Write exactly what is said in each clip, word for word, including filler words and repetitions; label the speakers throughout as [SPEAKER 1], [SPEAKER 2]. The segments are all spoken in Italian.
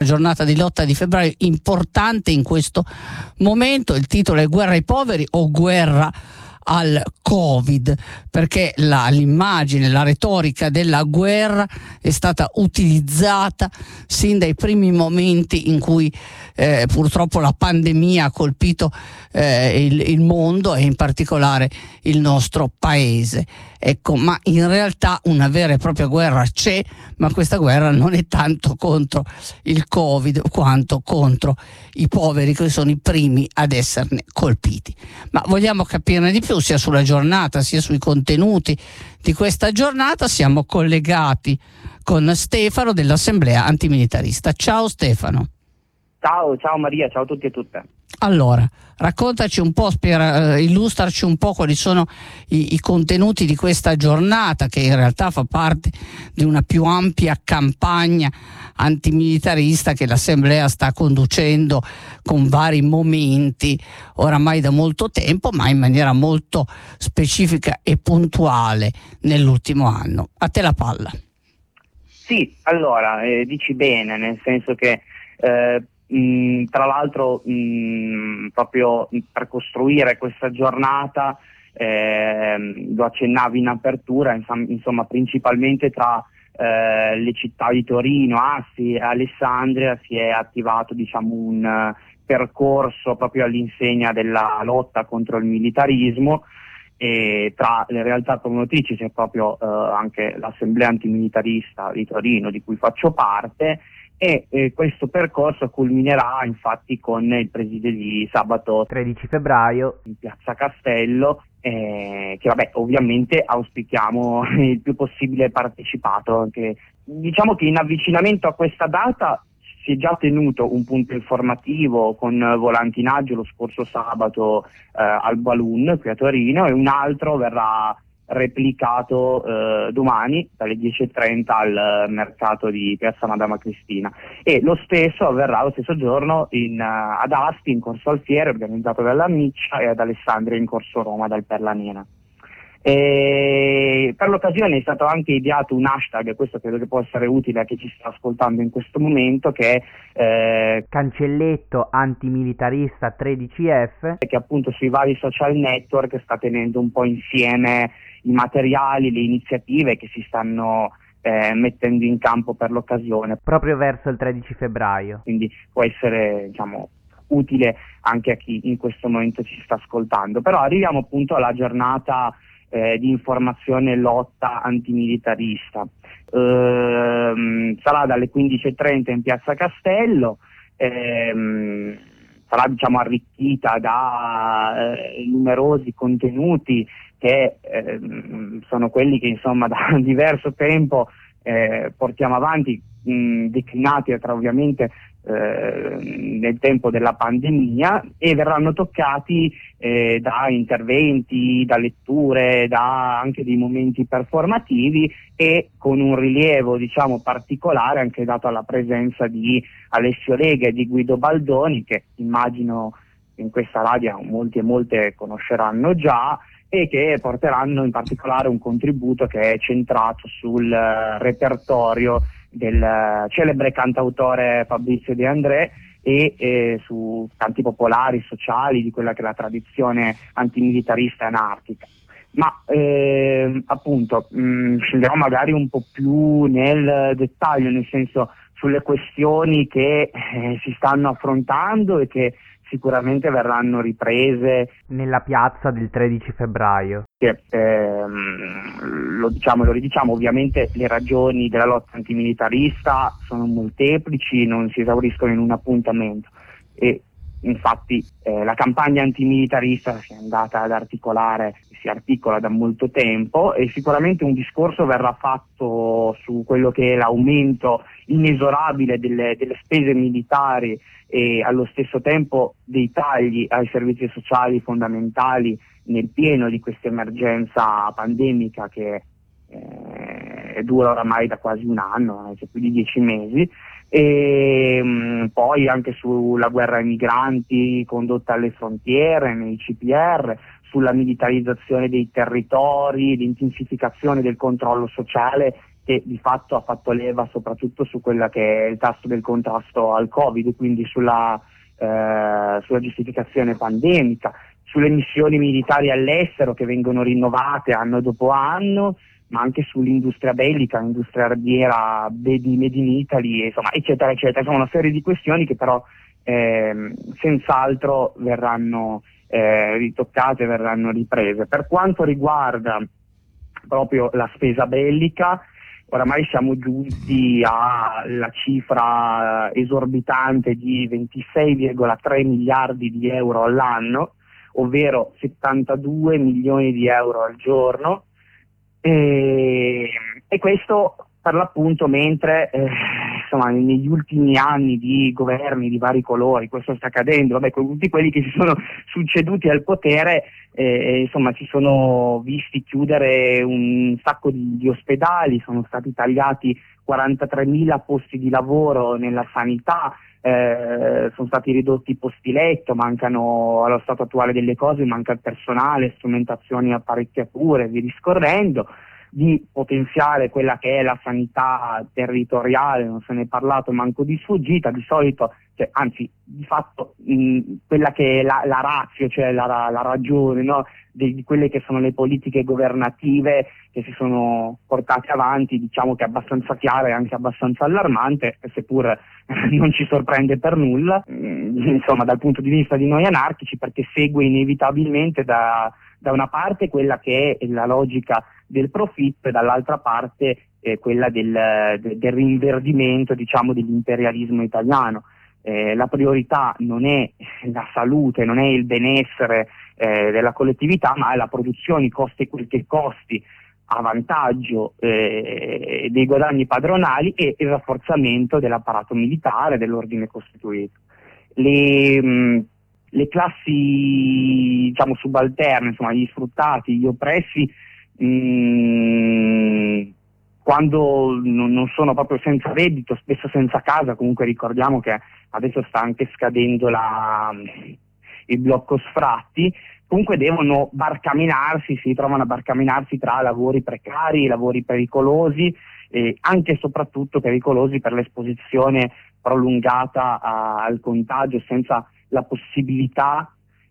[SPEAKER 1] giornata di lotta di febbraio importante in questo momento. Il titolo è Guerra ai poveri o guerra al Covid, perché la, l'immagine, la retorica della guerra è stata utilizzata sin dai primi momenti in cui eh, purtroppo la pandemia ha colpito eh, il, il mondo e in particolare il nostro paese. Ecco, ma in realtà una vera e propria guerra c'è, ma questa guerra non è tanto contro il Covid quanto contro i poveri, che sono i primi ad esserne colpiti. Ma vogliamo capirne di più, sia sulla giornata sia sui contenuti di questa giornata. Siamo collegati con Stefano dell'Assemblea Antimilitarista. Ciao Stefano.
[SPEAKER 2] Ciao, ciao Maria, ciao a tutti e tutte.
[SPEAKER 1] Allora, raccontaci un po', spiega, eh, illustraci un po' quali sono i, i contenuti di questa giornata, che in realtà fa parte di una più ampia campagna antimilitarista che l'Assemblea sta conducendo con vari momenti oramai da molto tempo, ma in maniera molto specifica e puntuale nell'ultimo anno. A te la palla.
[SPEAKER 2] Sì, allora, eh, dici bene, nel senso che eh, mh, tra l'altro mh, proprio per costruire questa giornata, eh, lo accennavi in apertura, insomma, insomma principalmente tra eh, le città di Torino, Asti e Alessandria si è attivato, diciamo, un uh, percorso proprio all'insegna della lotta contro il militarismo. E tra le realtà promotrici c'è proprio eh, anche l'Assemblea Antimilitarista di Torino, di cui faccio parte, e eh, questo percorso culminerà infatti con il presidio di sabato tredici febbraio in Piazza Castello, eh, che vabbè ovviamente auspichiamo il più possibile partecipato. Anche, diciamo che in avvicinamento a questa data si è già tenuto un punto informativo con volantinaggio lo scorso sabato eh, al Balloon qui a Torino, e un altro verrà replicato eh, domani dalle dieci e trenta al mercato di Piazza Madama Cristina, e lo stesso avverrà lo stesso giorno in, uh, ad Asti in Corso Alfiere, organizzato dalla Miccia, e ad Alessandria in Corso Roma dal Perlanena. E per l'occasione è stato anche ideato un hashtag, questo credo che può essere utile a chi ci sta ascoltando in questo momento, che è eh, cancelletto antimilitarista tredici F, che appunto sui vari social network sta tenendo un po' insieme i materiali, le iniziative che si stanno eh, mettendo in campo per l'occasione proprio verso il tredici febbraio, quindi può essere, diciamo, utile anche a chi in questo momento ci sta ascoltando. Però arriviamo appunto alla giornata Eh, di informazione e lotta antimilitarista. Ehm, sarà dalle quindici e trenta in Piazza Castello, ehm, sarà, diciamo, arricchita da eh, numerosi contenuti che ehm, sono quelli che insomma da diverso tempo eh, portiamo avanti, mh, declinati tra ovviamente eh, nel tempo della pandemia, e verranno toccati eh, da interventi, da letture, da anche dei momenti performativi, e con un rilievo, diciamo, particolare anche dato alla presenza di Alessio Lega e di Guido Baldoni, che immagino in questa radio molti e molte conosceranno già, e che porteranno in particolare un contributo che è centrato sul uh, repertorio del uh, celebre cantautore Fabrizio De André, e eh, su canti popolari, sociali, di quella che è la tradizione antimilitarista e anarchica. Ma eh, appunto mh, scenderò magari un po' più nel dettaglio, nel senso sulle questioni che eh, si stanno affrontando e che sicuramente verranno riprese nella piazza del tredici febbraio. Che, ehm, lo diciamo, lo ridiciamo, ovviamente le ragioni della lotta antimilitarista sono molteplici, non si esauriscono in un appuntamento, e infatti eh, la campagna antimilitarista si è andata ad articolare, si articola da molto tempo, e sicuramente un discorso verrà fatto su quello che è l'aumento inesorabile delle, delle spese militari e allo stesso tempo dei tagli ai servizi sociali fondamentali nel pieno di questa emergenza pandemica che eh, dura oramai da quasi un anno, cioè più di dieci mesi, e mh, poi anche sulla guerra ai migranti condotta alle frontiere, nei C P R, sulla militarizzazione dei territori, l'intensificazione del controllo sociale che di fatto ha fatto leva soprattutto su quella che è il tasso del contrasto al Covid, quindi sulla, eh, sulla giustificazione pandemica, sulle missioni militari all'estero che vengono rinnovate anno dopo anno, ma anche sull'industria bellica, l'industria armiera made in Italy, insomma, eccetera, eccetera. Sono una serie di questioni che però eh, senz'altro verranno eh, ritoccate, verranno riprese. Per quanto riguarda proprio la spesa bellica, oramai siamo giunti alla cifra esorbitante di ventisei virgola tre miliardi di euro all'anno, ovvero settantadue milioni di euro al giorno, e, e questo per l'appunto mentre eh, insomma, negli ultimi anni di governi di vari colori questo sta accadendo, vabbè, con tutti quelli che si sono succeduti al potere, eh, insomma si sono visti chiudere un sacco di, di ospedali, sono stati tagliati quarantatremila posti di lavoro nella sanità, eh, sono stati ridotti i posti letto, mancano allo stato attuale delle cose, manca il personale, strumentazioni, apparecchiature, via discorrendo. Di potenziare quella che è la sanità territoriale non se ne è parlato manco di sfuggita, di solito, cioè, anzi di fatto mh, quella che è la, la ratio, cioè la, la ragione, no? di, di quelle che sono le politiche governative che si sono portate avanti, diciamo che è abbastanza chiara e anche abbastanza allarmante, seppur non ci sorprende per nulla, mh, insomma dal punto di vista di noi anarchici, perché segue inevitabilmente da, da una parte quella che è la logica del profitto e dall'altra parte eh, quella del, de, del rinverdimento, diciamo, dell'imperialismo italiano. Eh, la priorità non è la salute, non è il benessere eh, della collettività, ma è la produzione, costi quel che costi, a vantaggio eh, dei guadagni padronali e il rafforzamento dell'apparato militare, dell'ordine costituito. Le, mh, le classi, diciamo, subalterne, insomma, gli sfruttati, gli oppressi, Mm, quando non, non sono proprio senza reddito, spesso senza casa, comunque ricordiamo che adesso sta anche scadendo la, il blocco sfratti, comunque devono barcaminarsi, si trovano a barcaminarsi tra lavori precari, lavori pericolosi, e anche e soprattutto pericolosi per l'esposizione prolungata a, al contagio senza la possibilità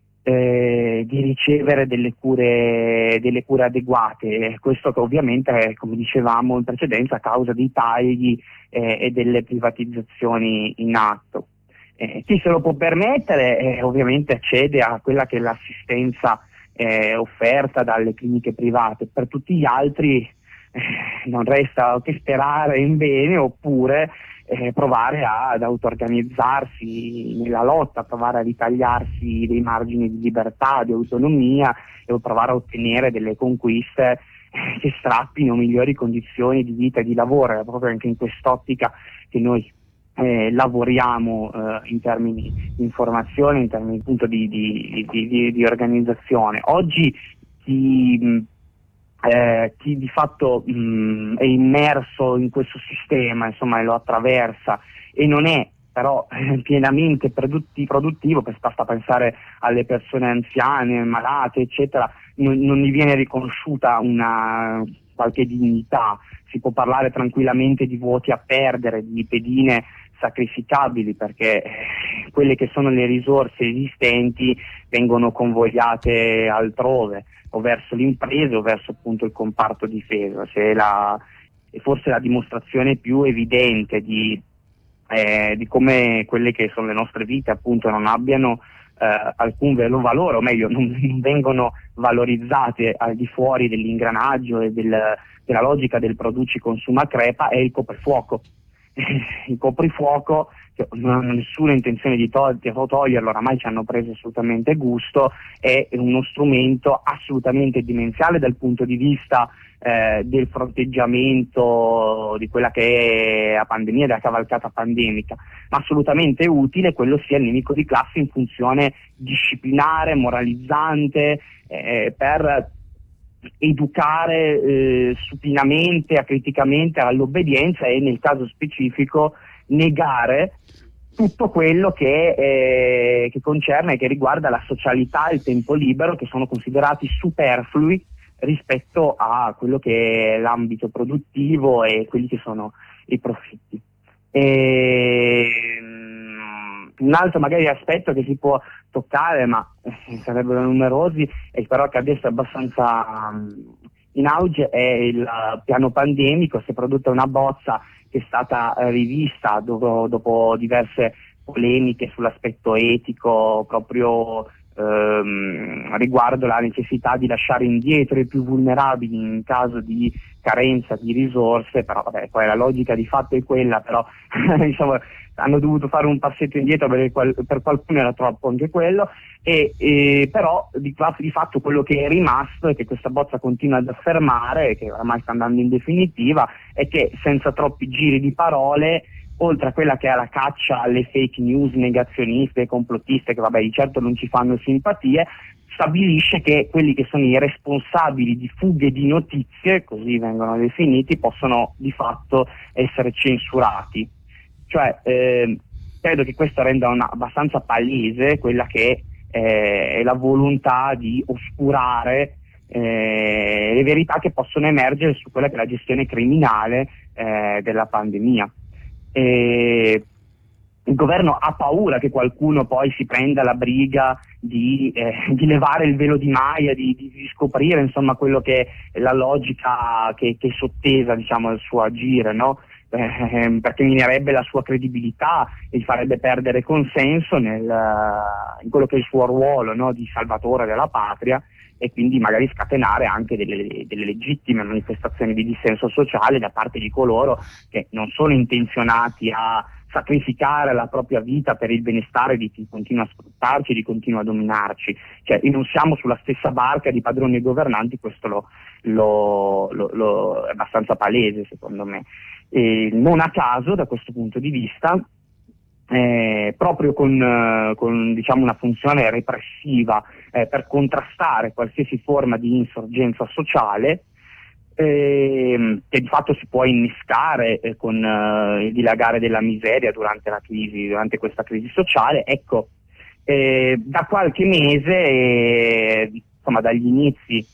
[SPEAKER 2] Eh, di ricevere delle cure, delle cure adeguate. Questo che ovviamente è, come dicevamo in precedenza, a causa dei tagli eh, e delle privatizzazioni in atto. Eh, chi se lo può permettere eh, ovviamente accede a quella che è l'assistenza eh, offerta dalle cliniche private. Per tutti gli altri eh, non resta che sperare in bene, oppure Eh, provare a, ad auto-organizzarsi nella lotta, provare a ritagliarsi dei margini di libertà, di autonomia, e provare a ottenere delle conquiste eh, che strappino migliori condizioni di vita e di lavoro. È proprio anche in quest'ottica che noi eh, lavoriamo eh, in termini di informazione, in termini appunto di, di, di, di, di organizzazione. Oggi chi mh, Eh, chi di fatto mh, è immerso in questo sistema, insomma, e lo attraversa e non è però eh, pienamente produtti- produttivo, per basta pensare alle persone anziane, malate, eccetera, non, non gli viene riconosciuta una qualche dignità. Si può parlare tranquillamente di voti a perdere, di pedine sacrificabili, perché eh, quelle che sono le risorse esistenti vengono convogliate altrove, o verso le imprese o verso appunto il comparto difesa. C'è la, è forse la dimostrazione più evidente di, eh, di come quelle che sono le nostre vite appunto non abbiano eh, alcun vero valore, o meglio non, non vengono valorizzate al di fuori dell'ingranaggio e del, della logica del produci consuma crepa, è il coprifuoco. Il coprifuoco, che non hanno nessuna intenzione di to- toglierlo, oramai ci hanno preso assolutamente gusto, è uno strumento assolutamente dimensionale dal punto di vista eh, del fronteggiamento di quella che è la pandemia, della cavalcata pandemica, ma assolutamente utile quello sia il nemico di classe in funzione disciplinare, moralizzante, eh, per educare eh, supinamente, acriticamente all'obbedienza, e nel caso specifico negare tutto quello che, eh, che concerne e che riguarda la socialità e il tempo libero, che sono considerati superflui rispetto a quello che è l'ambito produttivo e quelli che sono i profitti. E, um, un altro magari aspetto che si può toccare, ma eh, sarebbero numerosi, e però che adesso è abbastanza um, in auge, è il uh, piano pandemico. Si è prodotta una bozza che è stata uh, rivista dopo, dopo diverse polemiche sull'aspetto etico, proprio ehm, riguardo la necessità di lasciare indietro i più vulnerabili in caso di carenza di risorse. Però vabbè, poi la logica di fatto è quella, però insomma hanno dovuto fare un passetto indietro perché qual- per qualcuno era troppo anche quello, e, e però di, di fatto quello che è rimasto, e che questa bozza continua ad affermare, che oramai sta andando in definitiva, è che senza troppi giri di parole, oltre a quella che è la caccia alle fake news negazioniste e complottiste, che vabbè di certo non ci fanno simpatie, stabilisce che quelli che sono i responsabili di fughe di notizie, così vengono definiti, possono di fatto essere censurati. Cioè eh, credo che questo renda una, abbastanza palese quella che eh, è la volontà di oscurare eh, le verità che possono emergere su quella che è la gestione criminale eh, della pandemia. E il governo ha paura che qualcuno poi si prenda la briga di, eh, di levare il velo di Maya, di, di, di scoprire insomma quello che è la logica che, che è sottesa, diciamo, al suo agire, no? Eh, perché minerebbe la sua credibilità e gli farebbe perdere consenso nel, in quello che è il suo ruolo, no? Di salvatore della patria, e quindi magari scatenare anche delle, delle legittime manifestazioni di dissenso sociale da parte di coloro che non sono intenzionati a sacrificare la propria vita per il benestare di chi continua a sfruttarci, di chi continua a dominarci. Cioè, non siamo sulla stessa barca di padroni e governanti, questo lo, lo, lo, lo è abbastanza palese secondo me. E non a caso, da questo punto di vista, Eh, proprio con, eh, con diciamo una funzione repressiva eh, per contrastare qualsiasi forma di insorgenza sociale, eh, che di fatto si può innescare eh, con eh, il dilagare della miseria durante la crisi, durante questa crisi sociale. Ecco, eh, da qualche mese, eh, insomma dagli inizi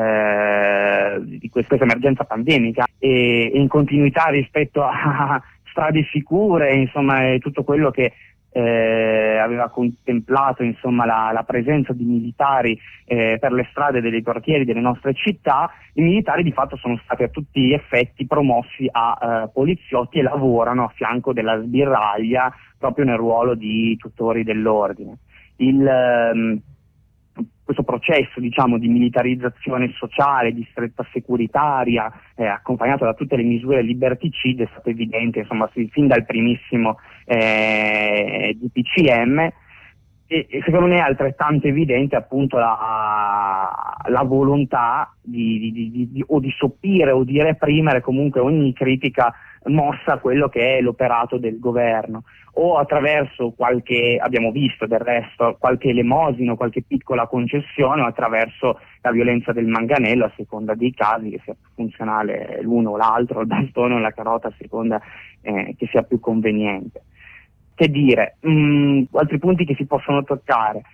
[SPEAKER 2] eh, di questa emergenza pandemica, e in continuità rispetto a strade sicure, insomma, e tutto quello che eh, aveva contemplato, insomma, la, la presenza di militari eh, per le strade dei quartieri delle nostre città, i militari di fatto sono stati a tutti gli effetti promossi a eh, poliziotti e lavorano a fianco della sbirraglia proprio nel ruolo di tutori dell'ordine. Il, ehm, questo processo, diciamo, di militarizzazione sociale, di stretta securitaria, eh, accompagnato da tutte le misure liberticide, è stato evidente, insomma, fin dal primissimo eh, D P C M, e, e secondo me è altrettanto evidente appunto la, la volontà di, di, di, di, o di soppire o di reprimere comunque ogni critica mossa a quello che è l'operato del governo, o attraverso qualche, abbiamo visto del resto, qualche elemosino, qualche piccola concessione, o attraverso la violenza del manganello, a seconda dei casi, che sia più funzionale l'uno o l'altro, il bastone o la carota, a seconda eh, che sia più conveniente. Che dire, mh, altri punti che si possono toccare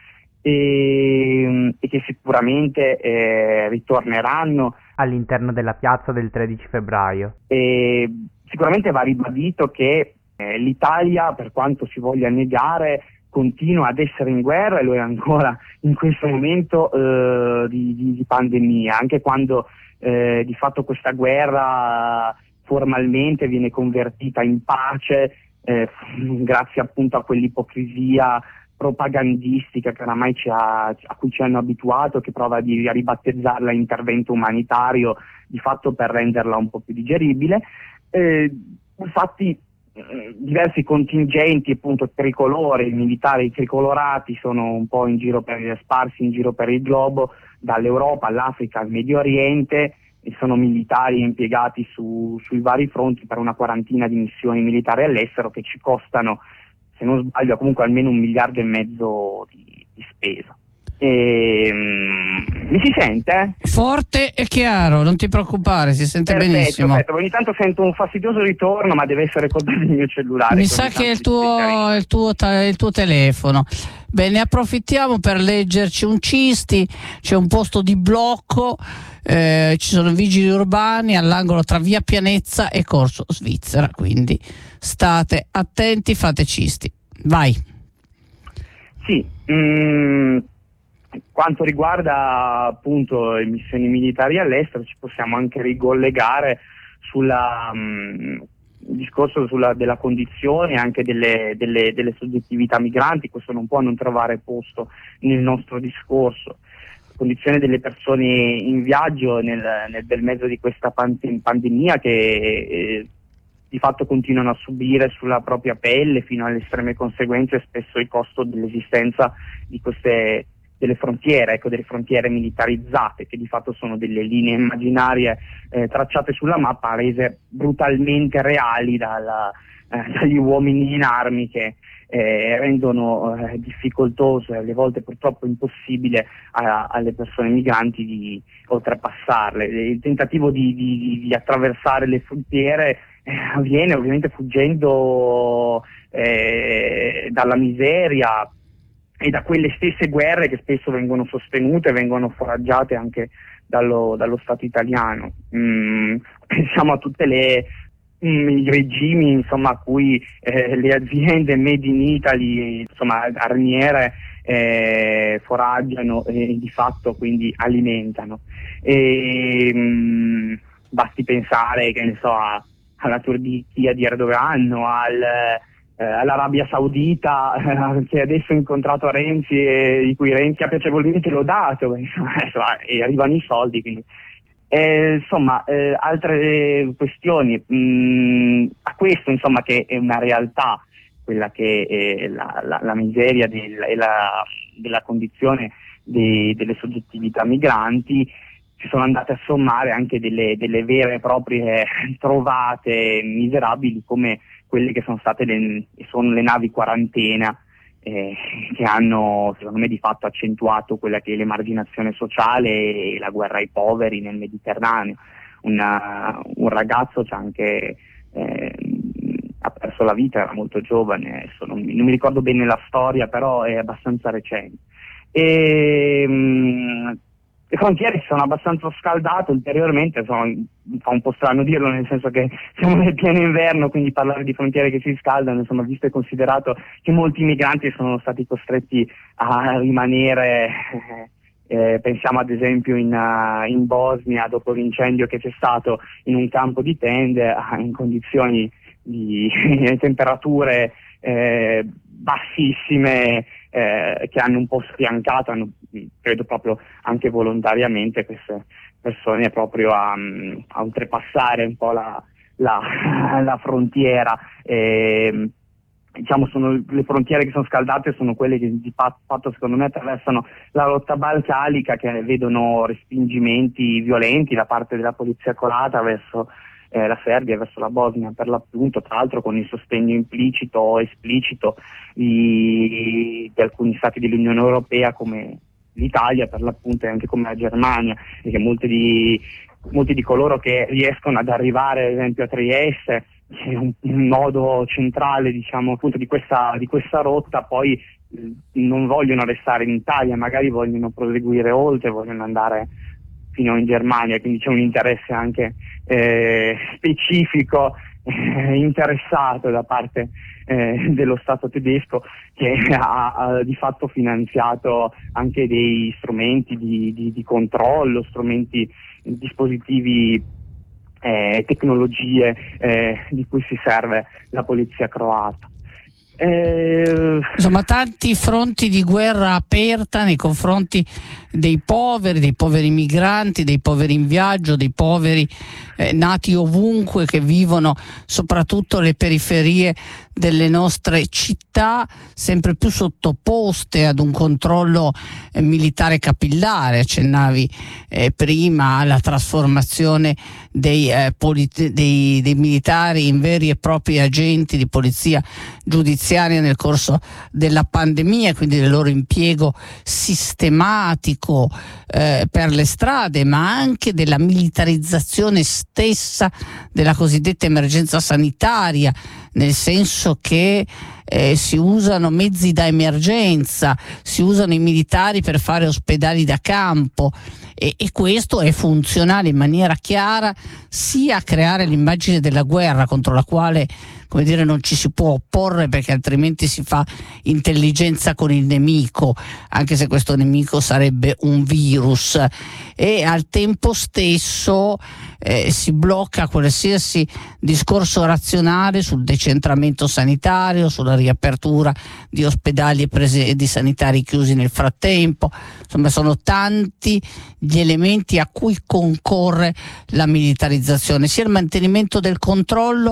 [SPEAKER 2] e, e che sicuramente eh, ritorneranno all'interno della piazza del tredici febbraio. E sicuramente va ribadito che eh, l'Italia, per quanto si voglia negare, continua ad essere in guerra, e lo è ancora in questo momento eh, di, di, di pandemia, anche quando eh, di fatto questa guerra formalmente viene convertita in pace eh, grazie appunto a quell'ipocrisia propagandistica che oramai ci ha, a cui ci hanno abituato, che prova di, a ribattezzarla intervento umanitario, di fatto per renderla un po' più digeribile. Eh, infatti eh, diversi contingenti appunto tricolori, militari tricolorati, sono un po' in giro per, sparsi in giro per il globo, dall'Europa all'Africa al Medio Oriente, e sono militari impiegati su, sui vari fronti per una quarantina di missioni militari all'estero che ci costano, se non sbaglio, comunque almeno un miliardo e mezzo di, di spesa. E, um, mi si sente?
[SPEAKER 1] Forte e chiaro, non ti preoccupare, si sente
[SPEAKER 2] perfetto,
[SPEAKER 1] benissimo.
[SPEAKER 2] Perfetto. Ogni tanto sento un fastidioso ritorno, ma deve essere colpa del mio cellulare.
[SPEAKER 1] Mi sa che è il tuo, il, tuo, il tuo telefono. Beh, ne approfittiamo per leggerci un Cisti, c'è un posto di blocco, eh, ci sono vigili urbani all'angolo tra via Pianezza e Corso Svizzera, quindi state attenti, fate Cisti. Vai.
[SPEAKER 2] Sì, mm, quanto riguarda appunto le missioni militari all'estero, ci possiamo anche ricollegare sulla mm, discorso sulla, della condizione anche delle, delle, delle soggettività migranti. Questo non può non trovare posto nel nostro discorso. Condizione delle persone in viaggio nel, nel bel mezzo di questa pan- pandemia che eh, di fatto continuano a subire sulla propria pelle fino alle estreme conseguenze spesso il costo dell'esistenza di queste delle frontiere, ecco, delle frontiere militarizzate, che di fatto sono delle linee immaginarie eh, tracciate sulla mappa, rese brutalmente reali dalla, eh, dagli uomini in armi che eh, rendono eh, difficoltoso e alle volte purtroppo impossibile a, alle persone migranti di oltrepassarle. Il tentativo di, di, di attraversare le frontiere eh, avviene ovviamente fuggendo eh, dalla miseria e da quelle stesse guerre che spesso vengono sostenute, vengono foraggiate anche dallo, dallo Stato italiano. Mm, pensiamo a tutte le mm, i regimi insomma a cui eh, le aziende made in Italy, insomma armiere, eh, foraggiano e di fatto quindi alimentano. E, mm, basti pensare, che ne so, a, alla Turchia di Erdogan o al Eh, all'Arabia Saudita, eh, che adesso ha incontrato Renzi e di cui Renzi ha piacevolmente lodato, insomma, e arrivano i soldi, quindi. Eh, insomma, eh, altre questioni, mh, a questo insomma che è una realtà, quella che è la, la, la miseria del, e la, della condizione de, delle soggettività migranti, si sono andate a sommare anche delle, delle vere e proprie trovate miserabili come quelle che sono state le, sono le navi quarantena, eh, che hanno secondo me di fatto accentuato quella che è l'emarginazione sociale e la guerra ai poveri nel Mediterraneo. Una, un ragazzo c'ha anche eh, ha perso la vita, era molto giovane, adesso non, non mi ricordo bene la storia, però è abbastanza recente. E, mh, le frontiere si sono abbastanza scaldate ulteriormente, insomma, fa un po' strano dirlo, nel senso che siamo nel pieno inverno, quindi parlare di frontiere che si scaldano, insomma, visto e considerato che molti migranti sono stati costretti a rimanere, eh, pensiamo ad esempio in, uh, in Bosnia, dopo l'incendio che c'è stato, in un campo di tende, in condizioni di temperature eh, bassissime, eh, che hanno un po' sfiancato, hanno, credo proprio anche volontariamente, queste persone proprio a, a oltrepassare un po' la, la, la frontiera. E, diciamo, sono le frontiere che sono scaldate sono quelle che di fatto secondo me attraversano la rotta balcanica, che vedono respingimenti violenti da parte della polizia croata verso Eh, la Serbia, verso la Bosnia per l'appunto, tra l'altro con il sostegno implicito o esplicito di, di alcuni stati dell'Unione Europea come l'Italia per l'appunto e anche come la Germania, e che molti di, molti di coloro che riescono ad arrivare ad esempio a Trieste, che è un, un nodo centrale diciamo appunto di questa, di questa rotta, poi eh, non vogliono restare in Italia, magari vogliono proseguire oltre, vogliono andare fino in Germania, quindi c'è un interesse anche eh, specifico eh, interessato da parte eh, dello Stato tedesco, che ha, ha di fatto finanziato anche dei strumenti di, di, di controllo, strumenti, dispositivi, eh, tecnologie eh, di cui si serve la polizia croata.
[SPEAKER 1] Eh... Insomma, tanti fronti di guerra aperta nei confronti dei poveri, dei poveri migranti, dei poveri in viaggio, dei poveri eh, nati ovunque, che vivono soprattutto le periferie delle nostre città, sempre più sottoposte ad un controllo eh, militare capillare. Accennavi eh, prima alla trasformazione dei, eh, polit- dei, dei militari in veri e propri agenti di polizia giudiziaria nel corso della pandemia, quindi del loro impiego sistematico eh, per le strade, ma anche della militarizzazione stessa della cosiddetta emergenza sanitaria, nel senso che eh, si usano mezzi da emergenza, si usano i militari per fare ospedali da campo, e, e questo è funzionale in maniera chiara sia a creare l'immagine della guerra contro la quale, come dire, non ci si può opporre, perché altrimenti si fa intelligenza con il nemico, anche se questo nemico sarebbe un virus, e al tempo stesso eh, si blocca qualsiasi discorso razionale sul decentramento sanitario, sulla riapertura di ospedali e, prese- e di sanitari chiusi nel frattempo. Insomma, sono tanti gli elementi a cui concorre la militarizzazione, sia il mantenimento del controllo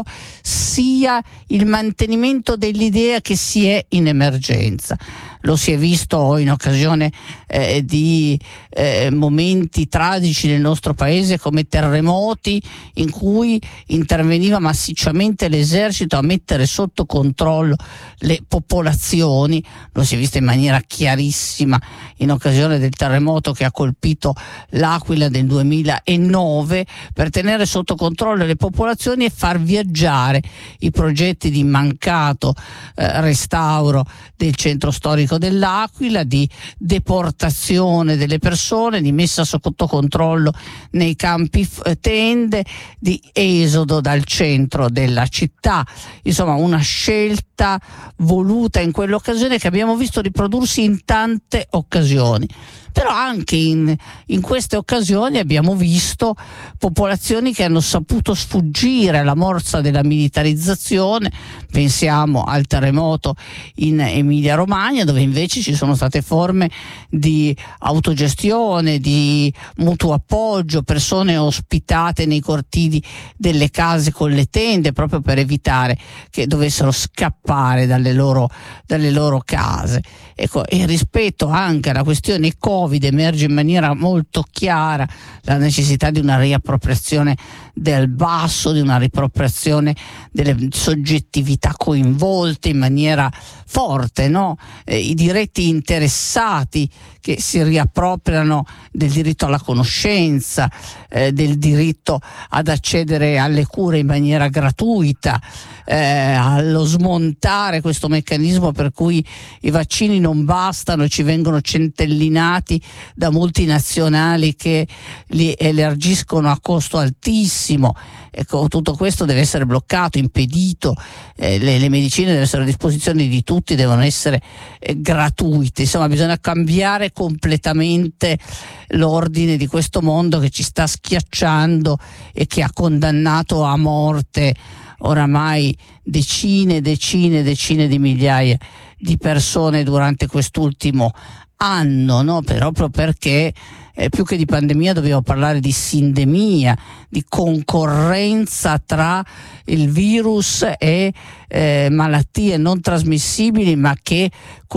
[SPEAKER 1] sia il mantenimento dell'idea che si è in emergenza. Lo si è visto in occasione eh, di eh, momenti tragici nel nostro paese come terremoti, in cui interveniva massicciamente l'esercito a mettere sotto controllo le popolazioni. Lo si è visto in maniera chiarissima in occasione del terremoto che ha colpito l'Aquila del duemilanove, per tenere sotto controllo le popolazioni e far viaggiare i progetti di mancato eh, restauro del centro storico dell'Aquila, di deportazione delle persone, di messa sotto controllo nei campi tende, di esodo dal centro della città. Insomma, una scelta voluta in quell'occasione che abbiamo visto riprodursi in tante occasioni. Però anche in, in queste occasioni abbiamo visto popolazioni che hanno saputo sfuggire alla morsa della militarizzazione. Pensiamo al terremoto in Emilia-Romagna, dove invece ci sono state forme di autogestione, di mutuo appoggio, persone ospitate nei cortili delle case con le tende, proprio per evitare che dovessero scappare dalle loro, dalle loro case. Ecco, e rispetto anche alla questione Covid emerge in maniera molto chiara la necessità di una riappropriazione del basso, di una riappropriazione delle soggettività coinvolte in maniera forte, no? Eh, i diretti interessati che si riappropriano del diritto alla conoscenza, eh, del diritto ad accedere alle cure in maniera gratuita, eh, allo smontare questo meccanismo per cui i vaccini non bastano e ci vengono centellinati da multinazionali che li elargiscono a costo altissimo. Ecco, tutto questo deve essere bloccato, impedito, eh, le, le medicine devono essere a disposizione di tutti, devono essere eh, gratuite. Insomma, bisogna cambiare completamente l'ordine di questo mondo che ci sta schiacciando e che ha condannato a morte oramai decine, decine, decine di migliaia di persone durante quest'ultimo anno, no? Proprio perché eh, più che di pandemia dobbiamo parlare di sindemia, di concorrenza tra il virus e eh, malattie non trasmissibili, ma che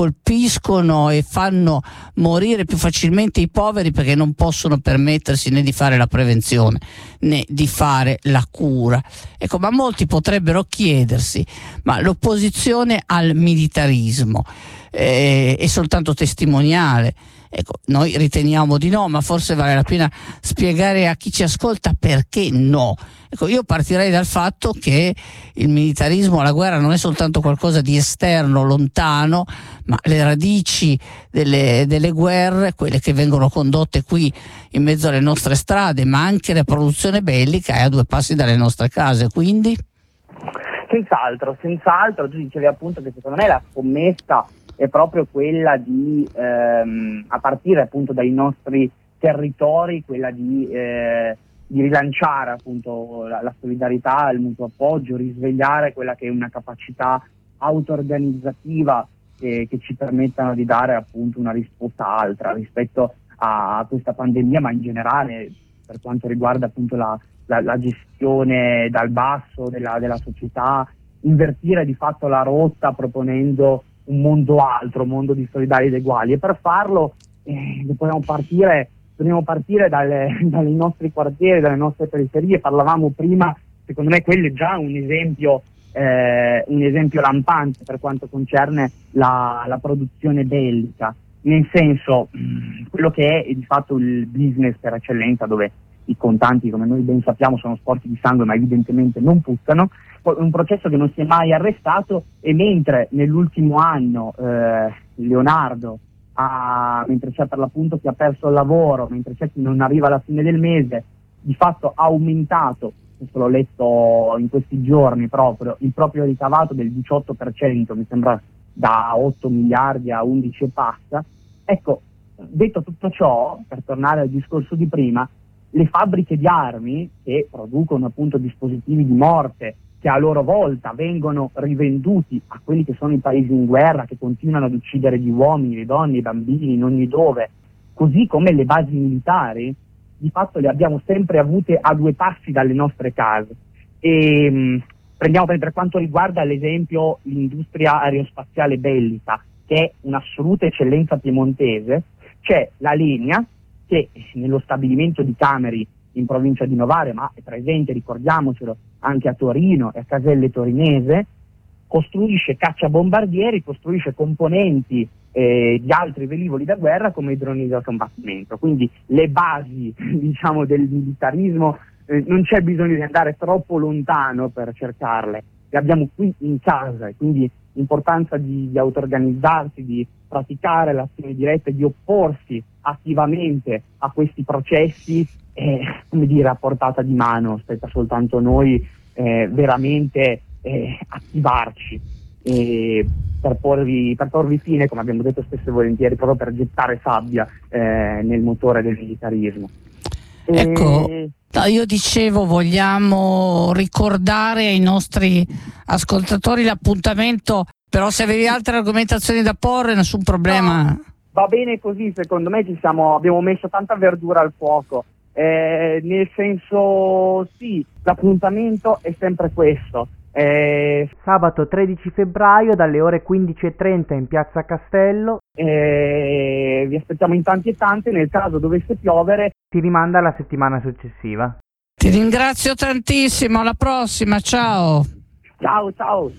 [SPEAKER 1] colpiscono e fanno morire più facilmente i poveri, perché non possono permettersi né di fare la prevenzione né di fare la cura. Ecco, ma molti potrebbero chiedersi: ma l'opposizione al militarismo eh, è soltanto testimoniale? Ecco, noi riteniamo di no, ma forse vale la pena spiegare a chi ci ascolta perché no. Ecco, io partirei dal fatto che il militarismo, la guerra, non è soltanto qualcosa di esterno, lontano, ma le radici delle, delle guerre, quelle che vengono condotte qui in mezzo alle nostre strade, ma anche la produzione bellica è a due passi dalle nostre case, quindi?
[SPEAKER 2] Senz'altro, senz'altro, tu dicevi appunto che secondo me la scommessa è proprio quella di, ehm, a partire appunto dai nostri territori, quella di, eh, di rilanciare appunto la, la solidarietà, il mutuo appoggio, risvegliare quella che è una capacità auto-organizzativa che, che ci permettano di dare appunto una risposta altra rispetto a, a questa pandemia, ma in generale per quanto riguarda appunto la, la, la gestione dal basso della, della società, invertire di fatto la rotta proponendo un mondo altro, un mondo di solidari ed uguali, e per farlo eh, dobbiamo partire, dobbiamo partire dalle, dai nostri quartieri, dalle nostre periferie. Parlavamo prima, secondo me quello è già un esempio, eh, un esempio lampante per quanto concerne la, la produzione bellica, nel senso mh, quello che è, è di fatto il business per eccellenza, dove i contanti, come noi ben sappiamo, sono sporchi di sangue, ma evidentemente non puzzano. Un processo che non si è mai arrestato, e mentre nell'ultimo anno eh, Leonardo, ha, mentre c'è per l'appunto chi ha perso il lavoro, mentre c'è chi non arriva alla fine del mese, di fatto ha aumentato, questo l'ho letto in questi giorni proprio, il proprio ricavato del diciotto per cento, mi sembra da otto miliardi a undici e passa. Ecco, detto tutto ciò, per tornare al discorso di prima, le fabbriche di armi che producono appunto dispositivi di morte, che a loro volta vengono rivenduti a quelli che sono i paesi in guerra, che continuano ad uccidere gli uomini, le donne, i bambini in ogni dove, così come le basi militari, di fatto le abbiamo sempre avute a due passi dalle nostre case. E mh, prendiamo per, per quanto riguarda l'esempio l'industria aerospaziale bellica, che è un'assoluta eccellenza piemontese. C'è la Legna, che nello stabilimento di Cameri in provincia di Novara, ma è presente, ricordiamocelo, anche a Torino e a Caselle Torinese, costruisce cacciabombardieri, costruisce componenti eh, di altri velivoli da guerra come i droni da combattimento. Quindi le basi, diciamo, del militarismo, eh, non c'è bisogno di andare troppo lontano per cercarle, le abbiamo qui in casa, e quindi l'importanza di, di auto-organizzarsi, di praticare l'azione diretta, di opporsi attivamente a questi processi, è, come dire, a portata di mano. Aspetta soltanto a noi eh, veramente eh, attivarci eh, per, porvi, per porvi fine, come abbiamo detto spesso e volentieri, proprio per gettare sabbia eh, nel motore del militarismo.
[SPEAKER 1] Ecco,
[SPEAKER 2] e...
[SPEAKER 1] io dicevo, vogliamo ricordare ai nostri ascoltatori l'appuntamento, però se avevi altre argomentazioni da porre, nessun problema.
[SPEAKER 2] No, va bene così, secondo me ci siamo, abbiamo messo tanta verdura al fuoco, eh, nel senso, sì, l'appuntamento è sempre questo. Eh, sabato tredici febbraio dalle ore quindici e trenta in Piazza Castello, eh, vi aspettiamo in tanti e tante. Nel caso dovesse piovere si rimanda alla settimana successiva.
[SPEAKER 1] Ti ringrazio tantissimo, alla prossima, ciao.
[SPEAKER 2] Ciao ciao.